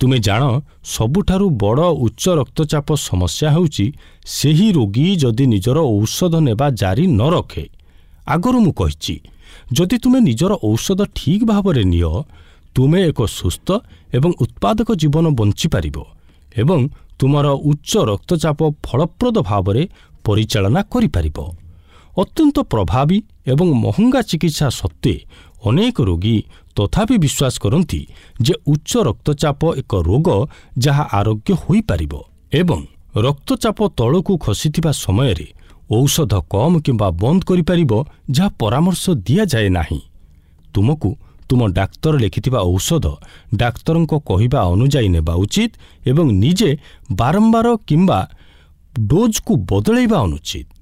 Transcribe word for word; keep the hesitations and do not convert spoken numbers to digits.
ତୁମେ ଜାଣ ସବୁଠାରୁ ବଡ଼ ଉଚ୍ଚ ରକ୍ତଚାପ ସମସ୍ୟା ହେଉଛି ସେହି ରୋଗୀ ଯଦି ନିଜର ଔଷଧ ନେବା ଜାରି ନ ରଖେ। ଆଗରୁ ମୁଁ କହିଛି, ଯଦି ତୁମେ ନିଜର ଔଷଧ ଠିକ୍ ଭାବରେ ନିଅ, ତୁମେ ଏକ ସୁସ୍ଥ ଏବଂ ଉତ୍ପାଦକ ଜୀବନ ବଞ୍ଚିପାରିବ ଏବଂ ତୁମର ଉଚ୍ଚ ରକ୍ତଚାପ ଫଳପ୍ରଦ ଭାବରେ ପରିଚାଳନା କରିପାରିବ। ଅତ୍ୟନ୍ତ ପ୍ରଭାବୀ ଏବଂ ମହଙ୍ଗା ଚିକିତ୍ସା ସତ୍ତ୍ୱେ ଅନେକ ରୋଗୀ ତଥାପି ବିଶ୍ୱାସ କରନ୍ତି ଯେ ଉଚ୍ଚ ରକ୍ତଚାପ ଏକ ରୋଗ ଯାହା ଆରୋଗ୍ୟ ହୋଇପାରିବ ଏବଂ ରକ୍ତଚାପ ତଳକୁ ଖସିଥିବା ସମୟରେ ଔଷଧ କମ୍ କିମ୍ବା ବନ୍ଦ କରିପାରିବ, ଯାହା ପରାମର୍ଶ ଦିଆଯାଏ ନାହିଁ। ତୁମକୁ ତୁମ ଡାକ୍ତର ଲେଖିଥିବା ଔଷଧ ଡାକ୍ତରଙ୍କ କହିବା ଅନୁଯାୟୀ ନେବା ଉଚିତ ଏବଂ ନିଜେ ବାରମ୍ବାର କିମ୍ବା ଡୋଜ୍କୁ ବଦଳାଇବା ଅନୁଚିତ।